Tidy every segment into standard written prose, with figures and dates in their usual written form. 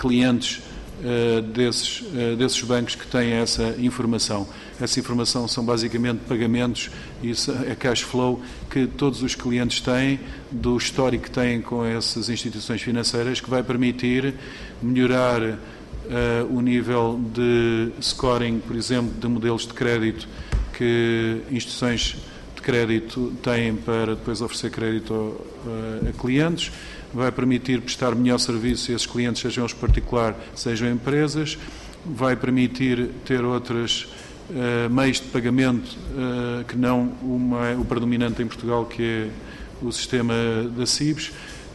clientes desses bancos que têm essa informação. Essa informação são basicamente pagamentos e é cash flow que todos os clientes têm, do histórico que têm com essas instituições financeiras, que vai permitir melhorar o nível de scoring, por exemplo, de modelos de crédito que instituições de crédito têm para depois oferecer crédito a clientes. Vai permitir prestar melhor serviço a esses clientes, sejam os particulares, sejam empresas. Vai permitir ter outros meios de pagamento que não o predominante em Portugal, que é o sistema da CIBS,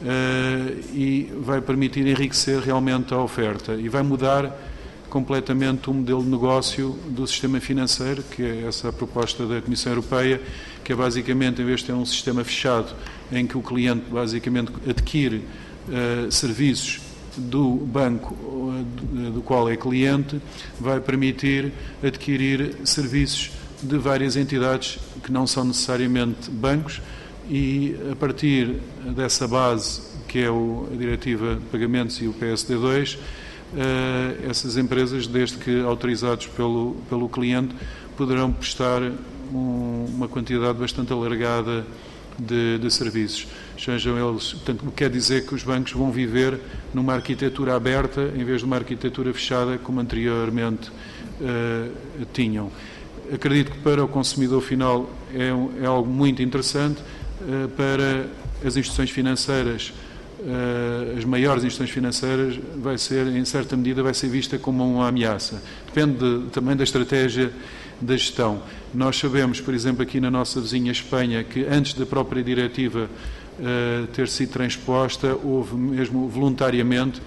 e vai permitir enriquecer realmente a oferta e vai mudar completamente o modelo de negócio do sistema financeiro, que é essa a proposta da Comissão Europeia, que é basicamente, em vez de ter um sistema fechado em que o cliente basicamente adquire serviços do banco do qual é cliente, vai permitir adquirir serviços de várias entidades que não são necessariamente bancos, e a partir dessa base, que é a Diretiva de Pagamentos e o PSD2, essas empresas, desde que autorizados pelo cliente, poderão prestar uma quantidade bastante alargada de serviços. Sejam eles, portanto, o que quer dizer que os bancos vão viver numa arquitetura aberta em vez de uma arquitetura fechada como anteriormente tinham. Acredito que para o consumidor final é algo muito interessante. Para as instituições financeiras, as maiores instituições financeiras, vai ser, em certa medida, vai ser vista como uma ameaça. Depende também da estratégia da gestão. Nós sabemos, por exemplo, aqui na nossa vizinha Espanha, que antes da própria diretiva ter sido transposta, houve mesmo voluntariamente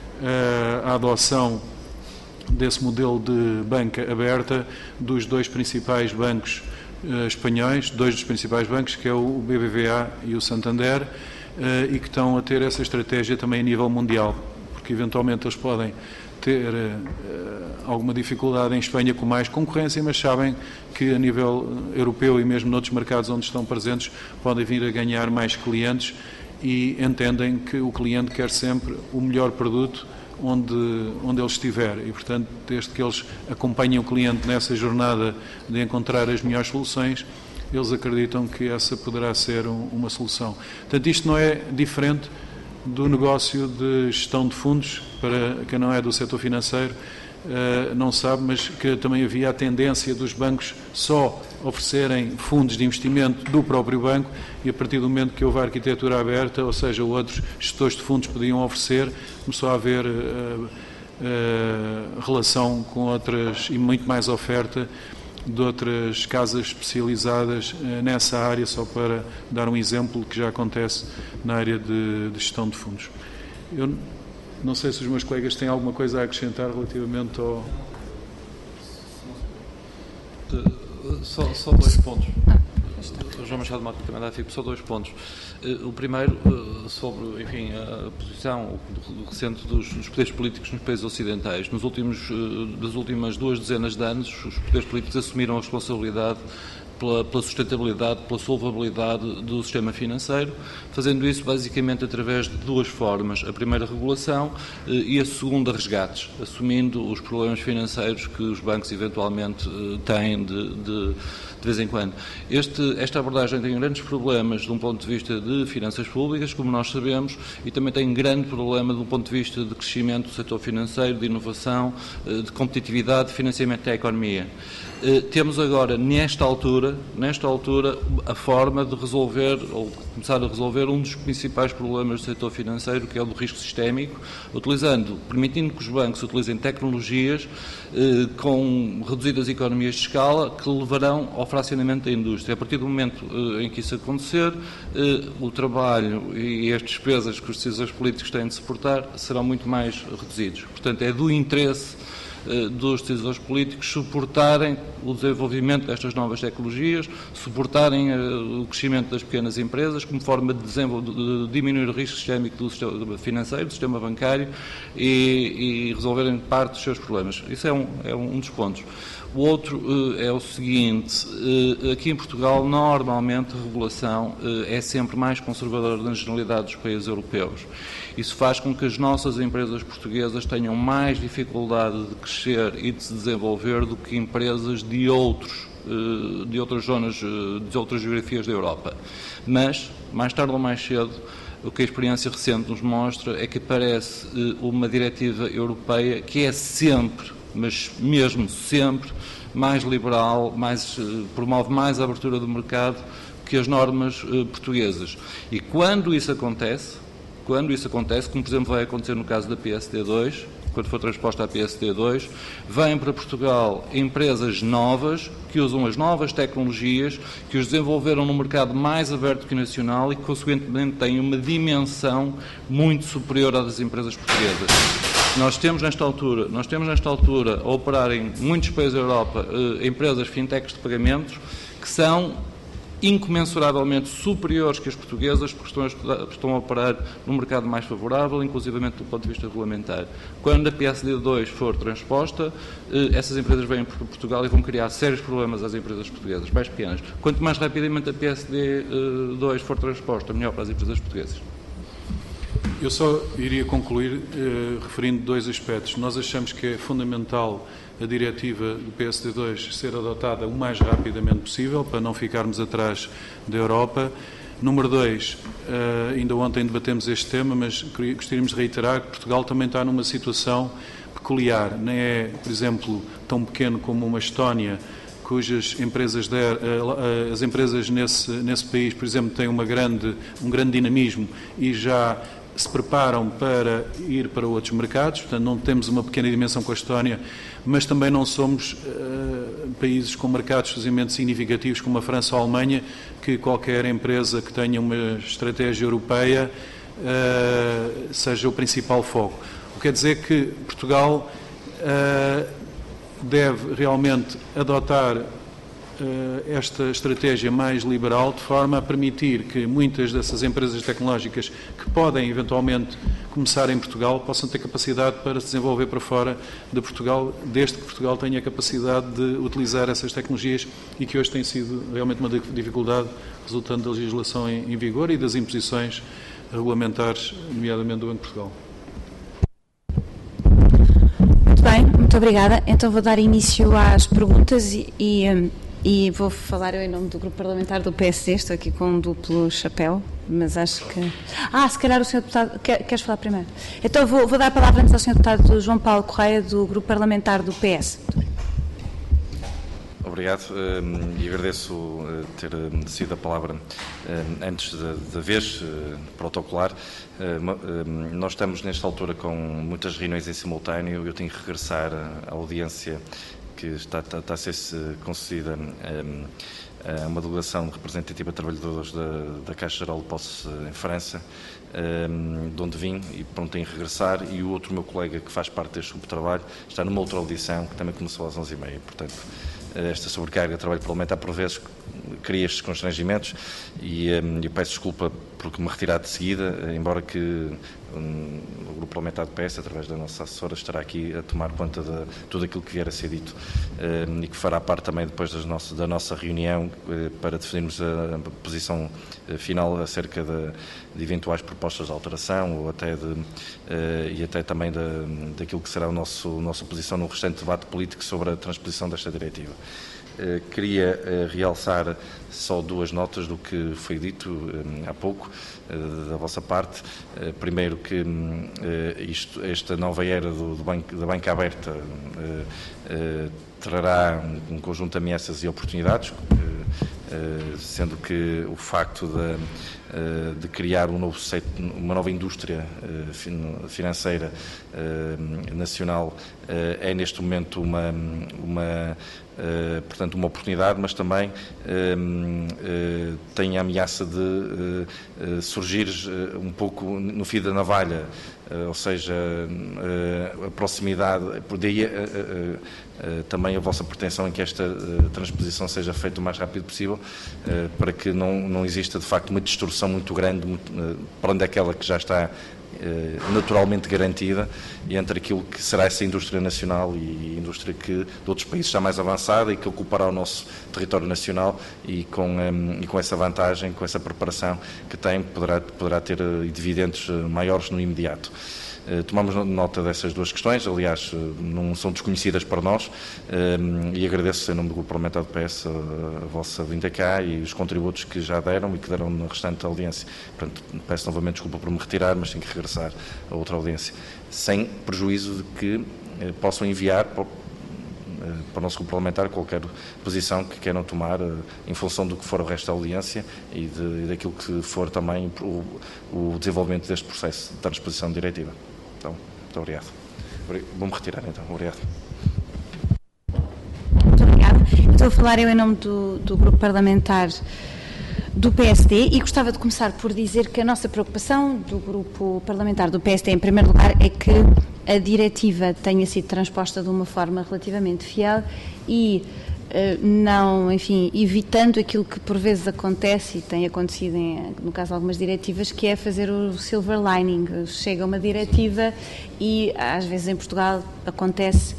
a adoção desse modelo de banca aberta dos dois principais bancos espanhóis, dois dos principais bancos, que é o BBVA e o Santander, e que estão a ter essa estratégia também a nível mundial, porque eventualmente eles podem ter alguma dificuldade em Espanha com mais concorrência, mas sabem que a nível europeu e mesmo noutros mercados onde estão presentes podem vir a ganhar mais clientes, e entendem que o cliente quer sempre o melhor produto onde ele estiver, e portanto, desde que eles acompanhem o cliente nessa jornada de encontrar as melhores soluções, eles acreditam que essa poderá ser uma solução. Portanto, isto não é diferente do negócio de gestão de fundos. Para quem não é do setor financeiro, não sabe, mas que também havia a tendência dos bancos só oferecerem fundos de investimento do próprio banco, e a partir do momento que houve a arquitetura aberta, ou seja, outros gestores de fundos podiam oferecer, começou a haver relação com outras, e muito mais oferta de outras casas especializadas nessa área, só para dar um exemplo que já acontece na área de gestão de fundos. Eu não sei se os meus colegas têm alguma coisa a acrescentar relativamente ao... Só dois pontos. O João Machado Mota também dá só dois pontos. O primeiro, sobre, enfim, a posição recente dos poderes políticos nos países ocidentais. Das últimas 2 dezenas de anos, os poderes políticos assumiram a responsabilidade pela sustentabilidade, pela solvabilidade do sistema financeiro, fazendo isso basicamente através de 2 formas. A primeira, regulação, e a segunda, resgates, assumindo os problemas financeiros que os bancos eventualmente têm de vez em quando. Esta abordagem tem grandes problemas de um ponto de vista de finanças públicas, como nós sabemos, e também tem um grande problema de um ponto de vista de crescimento do setor financeiro, de inovação, de competitividade, de financiamento da economia. Temos agora, nesta altura, a forma de resolver, ou começar a resolver, um dos principais problemas do setor financeiro, que é o do risco sistémico, permitindo que os bancos utilizem tecnologias com reduzidas economias de escala que levarão ao fracionamento da indústria. A partir do momento em que isso acontecer, o trabalho e as despesas que os decisores políticos têm de suportar serão muito mais reduzidos. Portanto, é do interesse dos decisores políticos suportarem o desenvolvimento destas novas tecnologias, suportarem o crescimento das pequenas empresas como forma de diminuir o risco sistémico do sistema financeiro, do sistema bancário e resolverem parte dos seus problemas. Isso é um dos pontos. O outro é o seguinte: aqui em Portugal, normalmente, a regulação é sempre mais conservadora na generalidade dos países europeus. Isso faz com que as nossas empresas portuguesas tenham mais dificuldade de crescer e de se desenvolver do que empresas de outras zonas, de outras geografias da Europa. Mas, mais tarde ou mais cedo, o que a experiência recente nos mostra é que aparece uma diretiva europeia que é sempre, mas mesmo sempre, mais liberal, promove mais a abertura do mercado que as normas portuguesas. E quando isso acontece, como por exemplo vai acontecer no caso da PSD2, quando for transposta a PSD2, vêm para Portugal empresas novas que usam as novas tecnologias, que os desenvolveram num mercado mais aberto que o nacional e que, consequentemente, têm uma dimensão muito superior à das empresas portuguesas. Nós temos nesta altura a operar em muitos países da Europa empresas fintechs de pagamentos que são incomensuravelmente superiores que as portuguesas, porque estão a operar num mercado mais favorável, inclusivamente do ponto de vista regulamentar. Quando a PSD2 for transposta, essas empresas vêm para Portugal e vão criar sérios problemas às empresas portuguesas, mais pequenas. Quanto mais rapidamente a PSD2 for transposta, melhor para as empresas portuguesas. Eu só iria concluir referindo dois aspectos. Nós achamos que é fundamental a diretiva do PSD2 ser adotada o mais rapidamente possível, para não ficarmos atrás da Europa. Número 2, ainda ontem debatemos este tema, mas gostaríamos de reiterar que Portugal também está numa situação peculiar. Nem é, por exemplo, tão pequeno como uma Estónia, cujas empresas, as empresas nesse país, por exemplo, têm um grande dinamismo e já se preparam para ir para outros mercados, portanto não temos uma pequena dimensão com a Estónia, mas também não somos países com mercados suficientemente significativos como a França ou a Alemanha, que qualquer empresa que tenha uma estratégia europeia seja o principal foco. O que quer dizer que Portugal deve realmente adotar esta estratégia mais liberal, de forma a permitir que muitas dessas empresas tecnológicas que podem eventualmente começar em Portugal possam ter capacidade para se desenvolver para fora de Portugal, desde que Portugal tenha capacidade de utilizar essas tecnologias e que hoje tem sido realmente uma dificuldade resultante da legislação em vigor e das imposições regulamentares, nomeadamente do Banco de Portugal. Muito bem, muito obrigada. Então vou dar início às perguntas e vou falar eu em nome do Grupo Parlamentar do PSD, estou aqui com um duplo chapéu, mas acho que... se calhar o Sr. Deputado... Queres falar primeiro? Então vou dar a palavra antes ao Sr. Deputado João Paulo Correia, do Grupo Parlamentar do PS. Obrigado e agradeço ter cedido a palavra antes da vez protocolar. Nós estamos nesta altura com muitas reuniões em simultâneo, eu tenho que regressar à audiência que está a ser concedida a uma delegação representativa de trabalhadores da Caixa Geral de Depósitos em França, de onde vim e pronto, tenho que regressar, e o outro meu colega que faz parte deste grupo de trabalho está numa outra audição que também começou às 11h30, portanto esta sobrecarga de trabalho parlamentar por vezes cria estes constrangimentos e eu peço desculpa por me retirar de seguida, embora que o Grupo Parlamentar do PS, através da nossa assessora, estará aqui a tomar conta de tudo aquilo que vier a ser dito e que fará parte também depois da nossa reunião para definirmos a posição final acerca de eventuais propostas de alteração ou até e até também daquilo que será a nossa posição no restante debate político sobre a transposição desta diretiva. Queria realçar só duas notas do que foi dito há pouco da vossa parte. Primeiro que esta nova era da banca aberta trará um conjunto de ameaças e oportunidades, sendo que o facto de criar uma nova indústria financeira nacional é neste momento portanto, uma oportunidade, mas também tem a ameaça de surgir um pouco no fio da navalha, ou seja, a proximidade, por daí também a vossa pretensão em que esta transposição seja feita o mais rápido possível, para que não exista de facto uma distorção muito grande para onde aquela que já está naturalmente garantida e entre aquilo que será essa indústria nacional e indústria de outros países já mais avançada e que ocupará o nosso território nacional e com essa vantagem, com essa preparação que tem, poderá ter dividendos maiores no imediato. Tomamos nota dessas duas questões, aliás, não são desconhecidas para nós, e agradeço em nome do Grupo Parlamentar do PS a vossa vinda cá e os contributos que já deram e que deram na restante audiência. Portanto, peço novamente desculpa por me retirar, mas tenho que regressar a outra audiência, sem prejuízo de que possam enviar para o nosso Grupo Parlamentar qualquer posição que queiram tomar em função do que for o resto da audiência e daquilo que for também o desenvolvimento deste processo de transposição diretiva. Então, muito obrigado. Vou-me retirar então. Obrigado. Muito obrigada. Estou a falar eu em nome do Grupo Parlamentar do PSD e gostava de começar por dizer que a nossa preocupação do Grupo Parlamentar do PSD, em primeiro lugar, é que a diretiva tenha sido transposta de uma forma relativamente fiel e não, enfim, evitando aquilo que por vezes acontece e tem acontecido no caso de algumas diretivas, que é fazer o silver lining. Chega uma diretiva e às vezes em Portugal acontece,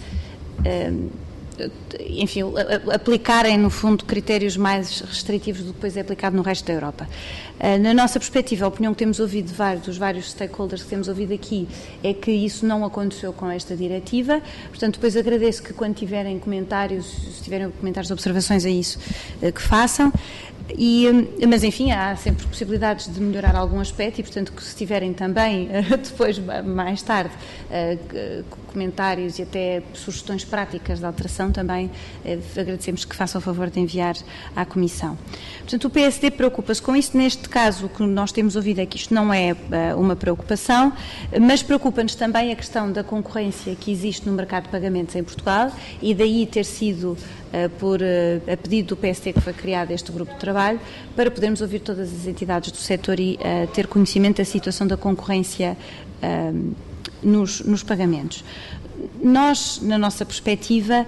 enfim, aplicarem no fundo critérios mais restritivos do que depois é aplicado no resto da Europa. Na nossa perspectiva, a opinião que temos ouvido dos vários stakeholders que temos ouvido aqui é que isso não aconteceu com esta diretiva. Portanto, depois agradeço que quando tiverem comentários, se tiverem comentários, observações a isso, que façam. Mas, enfim, há sempre possibilidades de melhorar algum aspecto e, portanto, que se tiverem também, depois, mais tarde, comentários e até sugestões práticas de alteração, também agradecemos que façam o favor de enviar à Comissão. Portanto, o PSD preocupa-se com isso. Neste caso, o que nós temos ouvido é que isto não é uma preocupação, mas preocupa-nos também a questão da concorrência que existe no mercado de pagamentos em Portugal e daí ter sido a pedido do PSD que foi criado este grupo de trabalho, para podermos ouvir todas as entidades do setor e ter conhecimento da situação da concorrência nos pagamentos. Nós, na nossa perspectiva,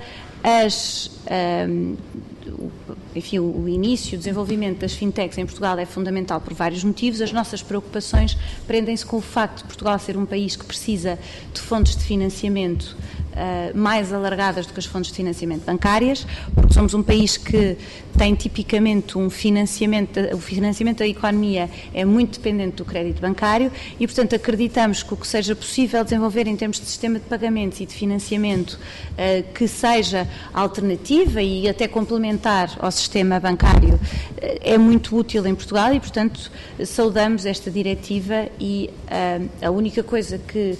enfim, o início, o desenvolvimento das fintechs em Portugal é fundamental por vários motivos. As nossas preocupações prendem-se com o facto de Portugal ser um país que precisa de fontes de financiamento mais alargadas do que as fontes de financiamento bancárias, porque somos um país que tem tipicamente o financiamento da economia é muito dependente do crédito bancário e, portanto, acreditamos que o que seja possível desenvolver em termos de sistema de pagamentos e de financiamento que seja alternativa e até complementar ao sistema bancário é muito útil em Portugal e, portanto, saudamos esta diretiva e a única coisa que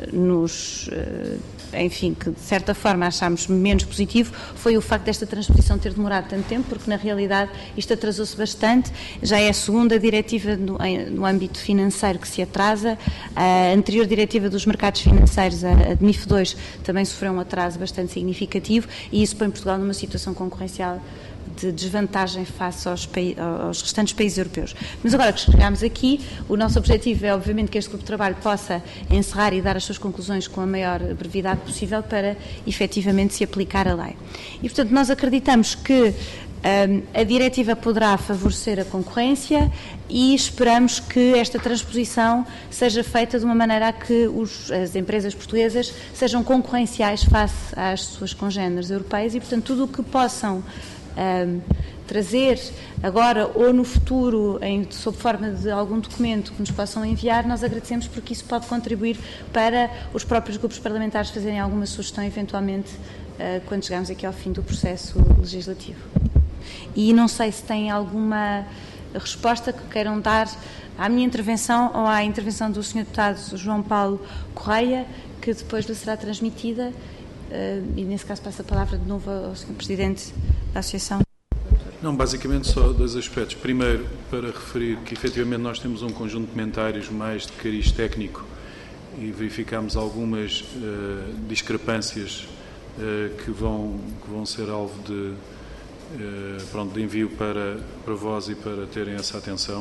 enfim, que de certa forma achámos menos positivo foi o facto desta transposição ter demorado tanto tempo, porque na realidade isto atrasou-se bastante, já é a segunda diretiva no âmbito financeiro que se atrasa, a anterior diretiva dos mercados financeiros, a de MIF2, também sofreu um atraso bastante significativo e isso põe Portugal numa situação concorrencial de desvantagem face aos restantes países europeus. Mas agora que chegámos aqui, o nosso objetivo é obviamente que este grupo de trabalho possa encerrar e dar as suas conclusões com a maior brevidade possível para efetivamente se aplicar a lei. E portanto nós acreditamos que a diretiva poderá favorecer a concorrência e esperamos que esta transposição seja feita de uma maneira a que as empresas portuguesas sejam concorrenciais face às suas congêneres europeias e portanto tudo o que possam trazer agora ou no futuro sob forma de algum documento que nos possam enviar, nós agradecemos porque isso pode contribuir para os próprios grupos parlamentares fazerem alguma sugestão eventualmente quando chegarmos aqui ao fim do processo legislativo. E não sei se têm alguma resposta que queiram dar à minha intervenção ou à intervenção do Sr. Deputado João Paulo Correia, que depois lhe será transmitida. E nesse caso passo a palavra de novo ao Sr. Presidente da Associação. Não, basicamente só dois aspectos. Primeiro, para referir que efetivamente nós temos um conjunto de comentários mais de cariz técnico e verificamos algumas discrepâncias que vão ser alvo de envio para vós e para terem essa atenção.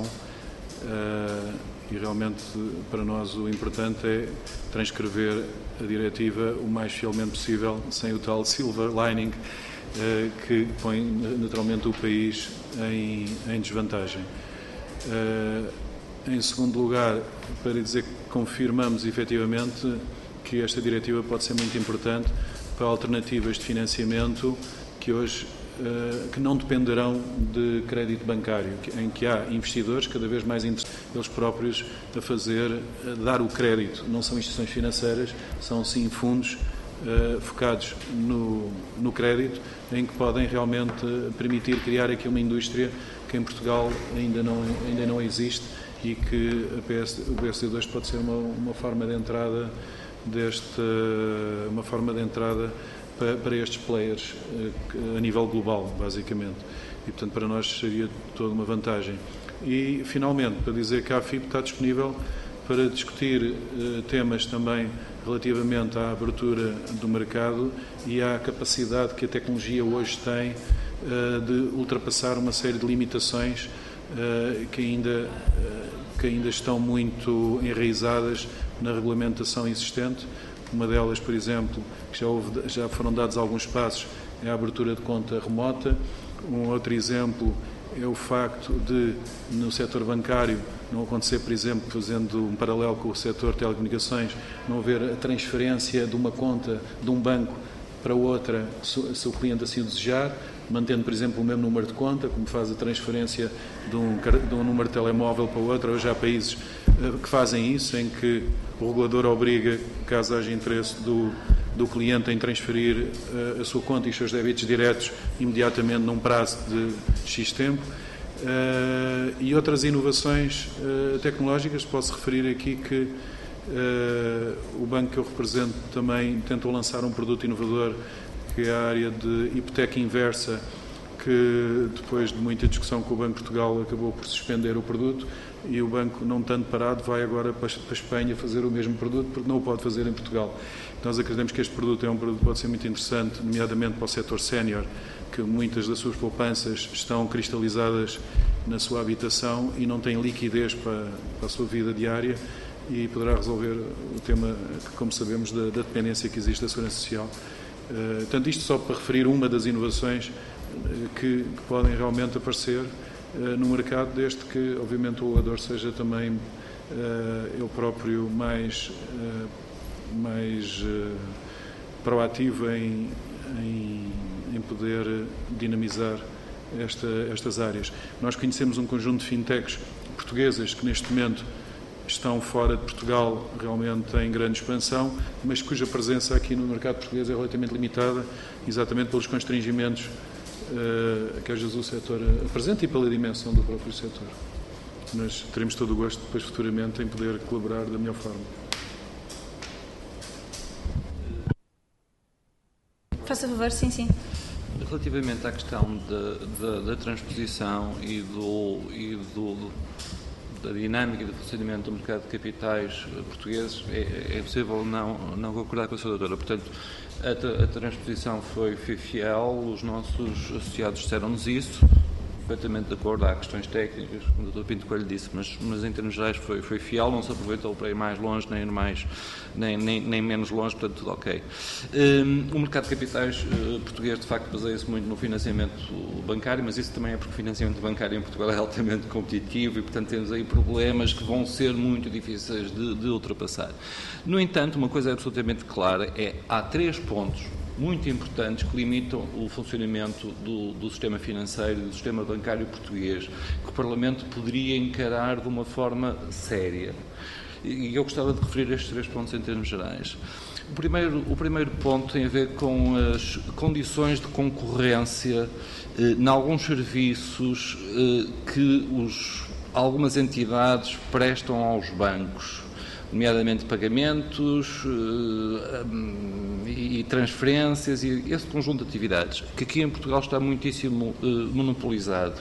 E realmente para nós o importante é transcrever a diretiva o mais fielmente possível, sem o tal silver lining que põe naturalmente o país em desvantagem. Em segundo lugar, para dizer que confirmamos efetivamente que esta diretiva pode ser muito importante para alternativas de financiamento que hoje que não dependerão de crédito bancário, em que há investidores cada vez mais interessados eles próprios a dar o crédito. Não são instituições financeiras, são sim fundos focados no crédito, em que podem realmente permitir criar aqui uma indústria que em Portugal ainda não existe e que o PSD2 pode ser uma forma de entrada para estes players a nível global, basicamente. E, portanto, para nós seria toda uma vantagem. E, finalmente, para dizer que a AFIP está disponível para discutir temas também relativamente à abertura do mercado e à capacidade que a tecnologia hoje tem de ultrapassar uma série de limitações que ainda estão muito enraizadas na regulamentação existente. Uma delas, por exemplo, que já foram dados alguns passos, é a abertura de conta remota. Um outro exemplo é o facto de, no setor bancário, não acontecer, por exemplo, fazendo um paralelo com o setor de telecomunicações, não haver a transferência de uma conta de um banco para outra, se o cliente assim o desejar, mantendo, por exemplo, o mesmo número de conta, como faz a transferência de um número de telemóvel para outro. Hoje há países que fazem isso, em que o regulador obriga, caso haja interesse do cliente em transferir a sua conta e os seus débitos diretos imediatamente num prazo de X tempo. E outras inovações tecnológicas, posso referir aqui que o banco que eu represento também tentou lançar um produto inovador, que é a área de hipoteca inversa, que depois de muita discussão com o Banco de Portugal acabou por suspender o produto, e o banco, não estando parado, vai agora para a Espanha fazer o mesmo produto, porque não o pode fazer em Portugal. Nós acreditamos que este produto é um produto que pode ser muito interessante, nomeadamente para o setor sénior, que muitas das suas poupanças estão cristalizadas na sua habitação e não têm liquidez para a sua vida diária, e poderá resolver o tema, como sabemos, da dependência que existe da Segurança Social. Portanto, isto só para referir uma das inovações que podem realmente aparecer no mercado, desde que, obviamente, o regulador seja também ele próprio mais proativo em poder dinamizar estas áreas. Nós conhecemos um conjunto de fintechs portuguesas que neste momento estão fora de Portugal, realmente em grande expansão, mas cuja presença aqui no mercado português é relativamente limitada, exatamente pelos constrangimentos que às vezes o setor apresenta e pela dimensão do próprio setor. Mas teremos todo o gosto depois futuramente em poder colaborar da melhor forma. Faça favor, sim. Relativamente à questão da transposição e da dinâmica e do funcionamento do mercado de capitais portugueses, é possível não concordar com a sua doutora. Portanto, a transposição foi fiel, os nossos associados disseram-nos isso, perfeitamente de acordo, há questões técnicas, como o Dr. Pinto Coelho disse, mas em termos gerais foi fiel, não se aproveitou para ir mais longe, nem menos longe, portanto tudo ok. O mercado de capitais português, de facto, baseia-se muito no financiamento bancário, mas isso também é porque o financiamento bancário em Portugal é altamente competitivo e, portanto, temos aí problemas que vão ser muito difíceis de ultrapassar. No entanto, uma coisa absolutamente clara há 3 pontos muito importantes que limitam o funcionamento do sistema financeiro e do sistema bancário português, que o Parlamento poderia encarar de uma forma séria. E eu gostava de referir estes 3 pontos em termos gerais. O primeiro ponto tem a ver com as condições de concorrência em alguns serviços que algumas entidades prestam aos bancos. nomeadamente pagamentos e transferências e esse conjunto de atividades, que aqui em Portugal está muitíssimo monopolizado,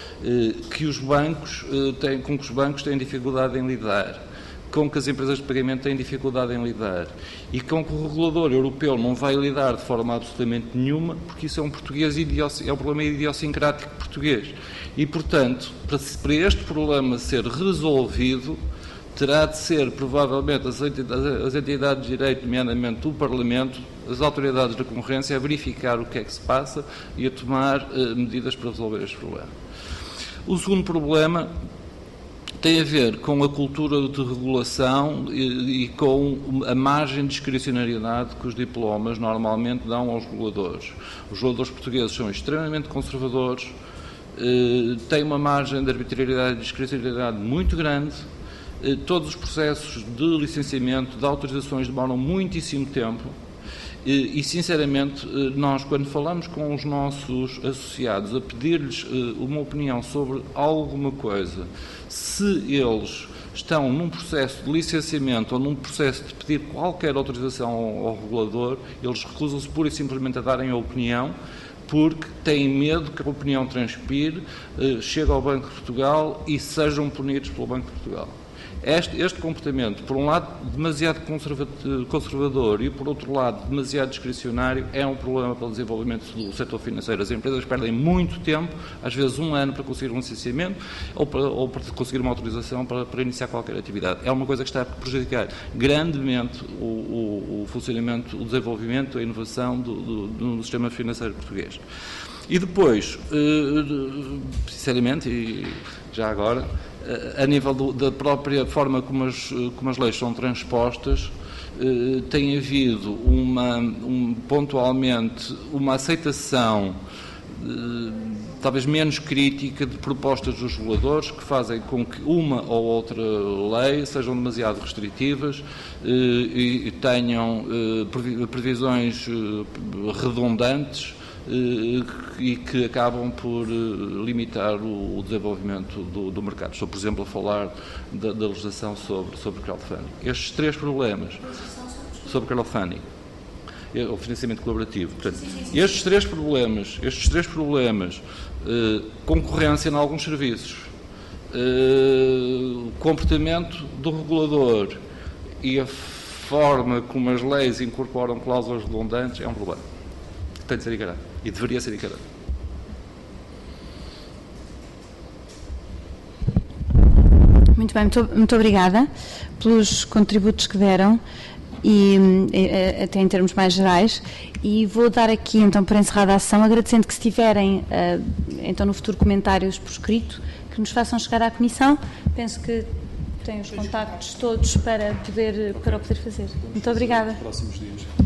que os bancos com que os bancos têm dificuldade em lidar, com que as empresas de pagamento têm dificuldade em lidar e com que o regulador europeu não vai lidar de forma absolutamente nenhuma, porque isso é um problema idiosincrático português. E, portanto, para este problema ser resolvido, terá de ser, provavelmente, as entidades de direito, nomeadamente o Parlamento, as autoridades da concorrência, a verificar o que é que se passa e a tomar medidas para resolver este problema. O segundo problema tem a ver com a cultura de regulação e com a margem de discricionariedade que os diplomas normalmente dão aos reguladores. Os reguladores portugueses são extremamente conservadores, têm uma margem de arbitrariedade e discricionariedade muito grande, todos os processos de licenciamento, de autorizações demoram muitíssimo tempo e, sinceramente, nós, quando falamos com os nossos associados a pedir-lhes uma opinião sobre alguma coisa, se eles estão num processo de licenciamento ou num processo de pedir qualquer autorização ao regulador, eles recusam-se pura e simplesmente a darem a opinião, porque têm medo que a opinião transpire, chegue ao Banco de Portugal e sejam punidos pelo Banco de Portugal. Este comportamento, por um lado, demasiado conservador e, por outro lado, demasiado discricionário, é um problema para o desenvolvimento do setor financeiro. As empresas perdem muito tempo, às vezes 1 ano, para conseguir um licenciamento ou para conseguir uma autorização para iniciar qualquer atividade. É uma coisa que está a prejudicar grandemente o funcionamento, o desenvolvimento, a inovação do sistema financeiro português. E depois, sinceramente, e já agora, a nível da própria forma como as leis são transpostas, tem havido pontualmente uma aceitação talvez menos crítica de propostas dos reguladores que fazem com que uma ou outra lei sejam demasiado restritivas e tenham previsões redundantes e que acabam por limitar o desenvolvimento do mercado. Estou, por exemplo, a falar da legislação sobre crowdfunding. Estes 3 problemas sobre crowdfunding, o financiamento colaborativo, portanto, estes três problemas, concorrência em alguns serviços, comportamento do regulador e a forma como as leis incorporam cláusulas redundantes é um problema. Tem de ser encarado. E deveria ser encarado. Muito bem, muito obrigada pelos contributos que deram e até em termos mais gerais, e vou dar aqui então para encerrada a sessão, agradecendo que se tiverem então no futuro comentários por escrito, que nos façam chegar à Comissão. Penso que têm os contactos todos para o poder fazer. Muito obrigada. Próximos dias.